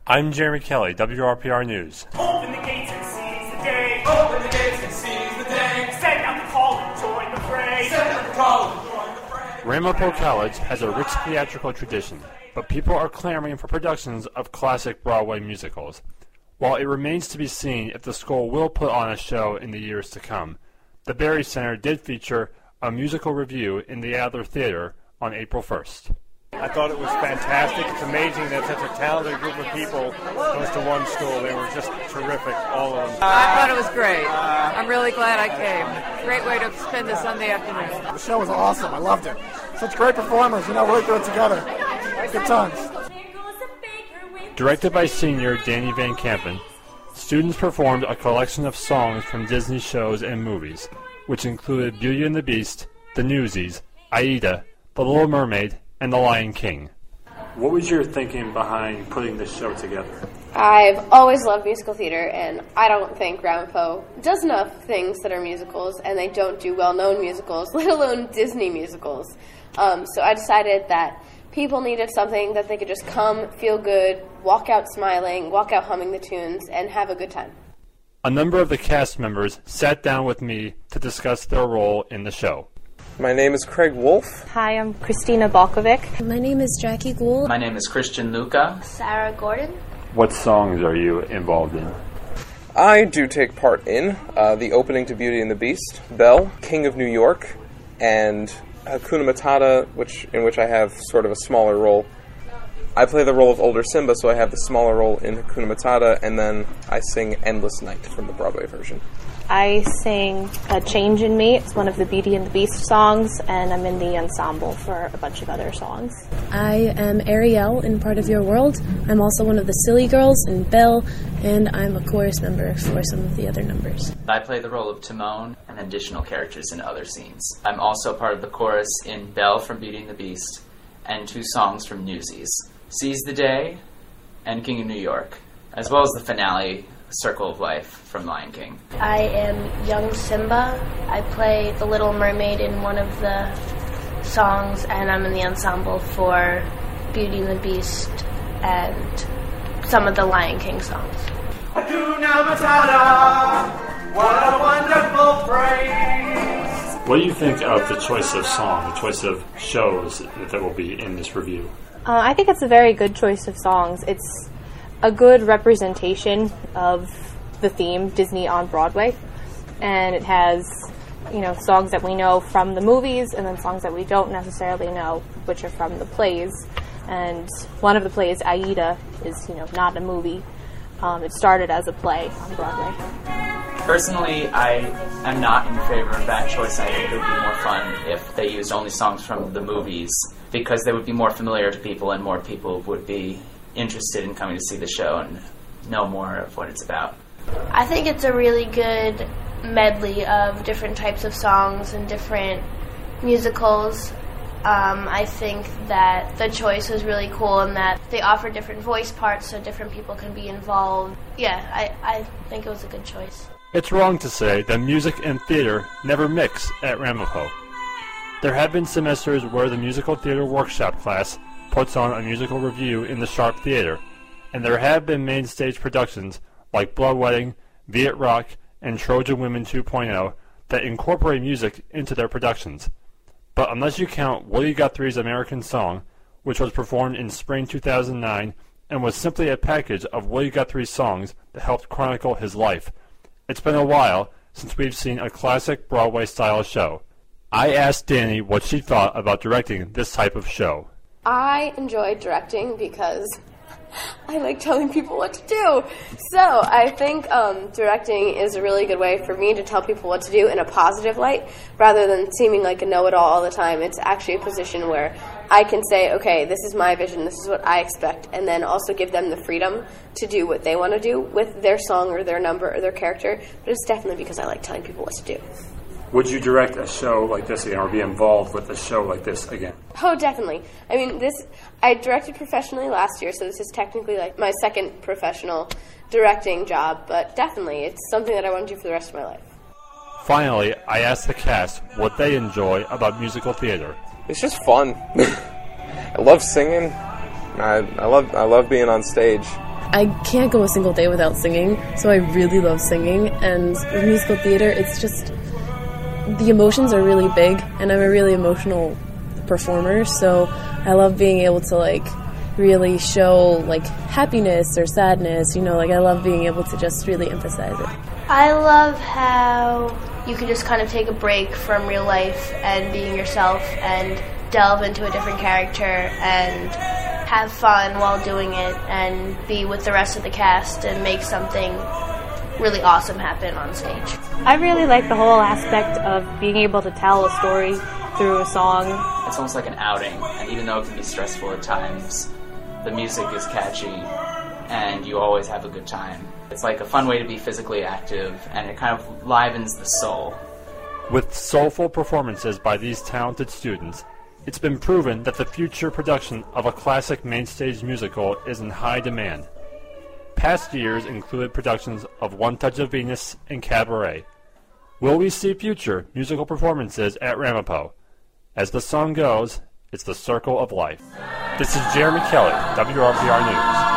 I'm Jeremy Kelly, WRPR News. Open the gates and seize the day. Open the gates and seize the day. Send out the call and join the fray. Send out the call and join the fray. Ramapo College has a rich theatrical tradition, but people are clamoring for productions of classic Broadway musicals. While it remains to be seen if the school will put on a show in the years to come, the Barry Center did feature a musical review in the Adler Theater on April 1st. I thought it was fantastic. It's amazing that such a talented group of people goes to one school. They were just terrific, all of them. I thought it was great. I'm really glad I came. Great way to spend a Sunday afternoon. The show was awesome. I loved it. Such great performers, really threw it together. Good times. Directed by senior Danny Van Kampen, students performed a collection of songs from Disney shows and movies, which included Beauty and the Beast, The Newsies, Aida, The Little Mermaid, and The Lion King. What was your thinking behind putting this show together? I've always loved musical theater, and I don't think Ramapo does enough things that are musicals, and they don't do well-known musicals, let alone Disney musicals. So I decided that people needed something that they could just come, feel good, walk out smiling, walk out humming the tunes, and have a good time. A number of the cast members sat down with me to discuss their role in the show. My name is Craig Wolf. Hi, I'm Christina Balkovic. My name is Jackie Gould. My name is Christian Luca. Sarah Gordon. What songs are you involved in? I do take part in the opening to Beauty and the Beast, Belle, King of New York, and Hakuna Matata, in which I have sort of a smaller role. I play the role of older Simba, so I have the smaller role in Hakuna Matata, and then I sing Endless Night from the Broadway version. I sing A Change in Me. It's one of the Beauty and the Beast songs, and I'm in the ensemble for a bunch of other songs. I am Ariel in Part of Your World. I'm also one of the Silly Girls in Belle, and I'm a chorus member for some of the other numbers. I play the role of Timon and additional characters in other scenes. I'm also part of the chorus in Belle from Beauty and the Beast, and 2 songs from Newsies, Seize the Day and King of New York, as well as the finale, Circle of Life from Lion King. I am young Simba. I play the Little Mermaid in one of the songs, and I'm in the ensemble for Beauty and the Beast and some of the Lion King songs. Hakuna Matata, what a wonderful phrase. What do you think of the choice of song, the choice of shows that will be in this review? I think it's a very good choice of songs. It's a good representation of the theme Disney on Broadway, and it has songs that we know from the movies and then songs that we don't necessarily know, which are from the plays. And one of the plays, Aida, is not a movie. It started as a play on Broadway. Personally, I am not in favor of that choice. I think it would be more fun if they used only songs from the movies, because they would be more familiar to people and more people would be interested in coming to see the show and know more of what it's about. I think it's a really good medley of different types of songs and different musicals. I think that the choice was really cool and that they offer different voice parts so different people can be involved. Yeah, I think it was a good choice. It's wrong to say that music and theater never mix at Ramapo. There have been semesters where the musical theater workshop class puts on a musical review in the Sharp Theater, and there have been main stage productions like Blood Wedding, Viet Rock, and Trojan Women 2.0 that incorporate music into their productions. But unless you count Woody Guthrie's American Song, which was performed in spring 2009 and was simply a package of Woody Guthrie's songs that helped chronicle his life, it's been a while since we've seen a classic Broadway-style show. I asked Danny what she thought about directing this type of show. I enjoy directing because I like telling people what to do. So I think directing is a really good way for me to tell people what to do in a positive light rather than seeming like a know-it-all all the time. It's actually a position where I can say, okay, this is my vision, this is what I expect, and then also give them the freedom to do what they want to do with their song or their number or their character. But it's definitely because I like telling people what to do. Would you direct a show like this again, or be involved with a show like this again? Oh, definitely. I mean, I directed professionally last year, so this is technically like my second professional directing job, but definitely, it's something that I want to do for the rest of my life. Finally, I asked the cast what they enjoy about musical theater. It's just fun. I love singing. I love being on stage. I can't go a single day without singing, so I really love singing. And with musical theater, it's just, the emotions are really big, and I'm a really emotional performer, so I love being able to, like, really show, like, happiness or sadness, you know, like, I love being able to just really emphasize it. I love how you can just kind of take a break from real life and being yourself and delve into a different character and have fun while doing it and be with the rest of the cast and make something really awesome happen on stage. I really like the whole aspect of being able to tell a story through a song. It's almost like an outing, and even though it can be stressful at times, the music is catchy and you always have a good time. It's like a fun way to be physically active, and it kind of livens the soul. With soulful performances by these talented students, it's been proven that the future production of a classic mainstage musical is in high demand. Past years included productions of One Touch of Venus and Cabaret. Will we see future musical performances at Ramapo? As the song goes, it's the circle of life. This is Jeremy Kelly, WRPR News.